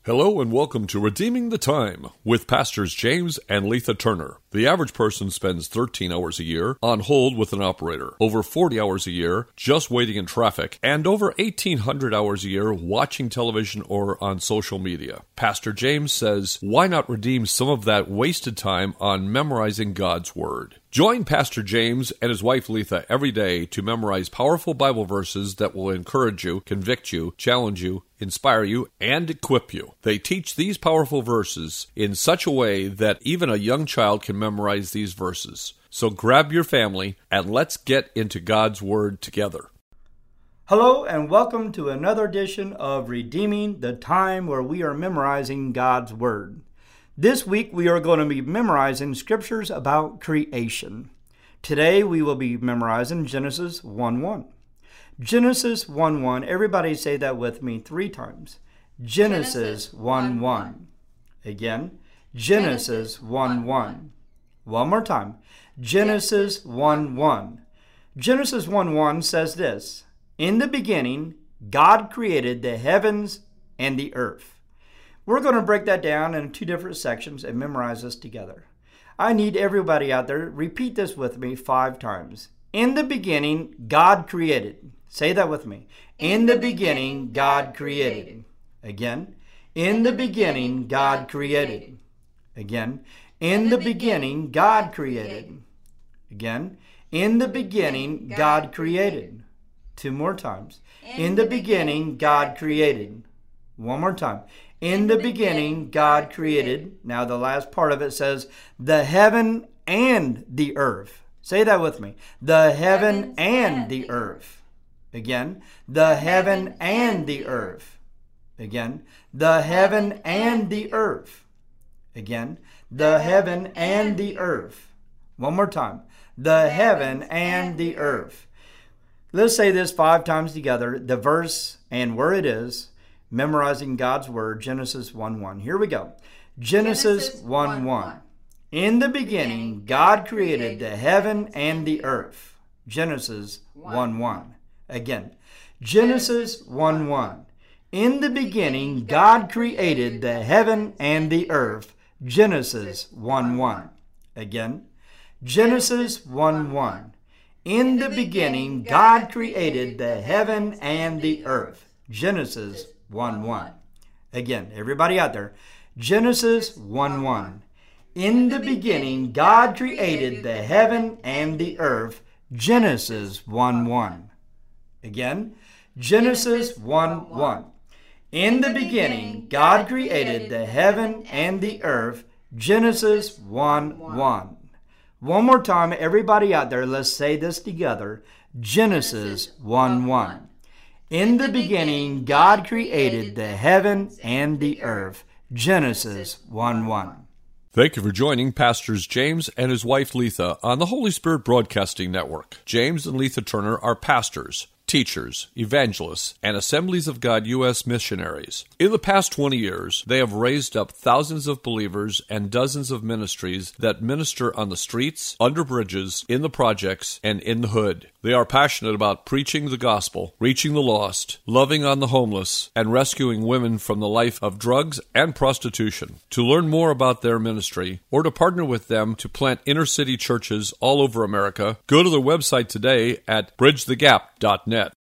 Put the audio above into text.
Hello and welcome to Redeeming the Time with Pastors James and Letha Turner. The average person spends 13 hours a year on hold with an operator, over 40 hours a year just waiting in traffic, and over 1,800 hours a year watching television or on social media. Pastor James says, why not redeem some of that wasted time on memorizing God's Word? Join Pastor James and his wife Letha every day to memorize powerful Bible verses that will encourage you, convict you, challenge you, inspire you, and equip you. They teach these powerful verses in such a way that even a young child can memorize these verses. So grab your family and let's get into God's Word together. Hello and welcome to another edition of Redeeming the Time, where we are memorizing God's Word. This week we are going to be memorizing scriptures about creation. Today we will be memorizing Genesis 1:1. Genesis 1:1. Everybody say that with me 3 times. Genesis 1:1. Again, Genesis 1:1. One more time. Genesis 1:1. Genesis 1:1 says this: in the beginning, God created the heavens and the earth. We're going to break that down into 2 different sections and memorize this together. I need everybody out there, repeat this with me 5 times. In the beginning, God created. Say that with me. In the beginning, God created. Again. In the beginning, God created. Again. In the beginning, God created. Again. In the beginning, God created. 2 more times. In the beginning, God created. One more time. In the beginning, God created. Now the last part of it says, the heaven and the earth. Say that with me. The heaven and the earth. Again. The heaven and the earth. Again. The heaven and the earth. Again. The heaven and the earth. One more time. The heaven and the earth. Let's say this 5 times together, the verse and where it is, memorizing God's Word, Genesis 1:1. Here we go. Genesis 1:1. In the beginning, God created the heaven and the earth. Genesis 1:1. Again. Genesis 1:1. In the beginning, God created the heaven and the earth. Genesis 1:1. Again. Genesis 1:1. In the beginning, God created the heaven and the earth. Genesis 1:1. Again, everybody out there. Genesis 1:1. In the beginning, God created the heaven and the earth. Genesis 1:1. Again, Genesis 1:1. In the beginning, God created the heaven and the earth. Genesis 1:1. One more time, everybody out there, let's say this together. Genesis 1:1. In the beginning, God created the heaven and the earth. Genesis 1:1. Thank you for joining Pastors James and his wife Letha on the Holy Spirit Broadcasting Network. James and Letha Turner are pastors, teachers, evangelists, and Assemblies of God U.S. missionaries. In the past 20 years, they have raised up thousands of believers and dozens of ministries that minister on the streets, under bridges, in the projects, and in the hood. They are passionate about preaching the gospel, reaching the lost, loving on the homeless, and rescuing women from the life of drugs and prostitution. To learn more about their ministry, or to partner with them to plant inner-city churches all over America, go to their website today at bridgethegap.net.